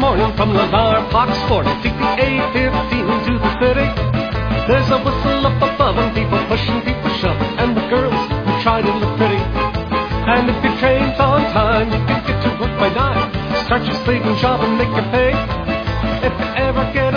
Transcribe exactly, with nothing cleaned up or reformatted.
morning from Lamar Park Sporting. Take the A fifteen to the city. There's a whistle up above and people pushing, people shoving, and the girls who try to look pretty. And if your train's on time, you can get to work by nine. Start your slaving job and make your pay. If you ever get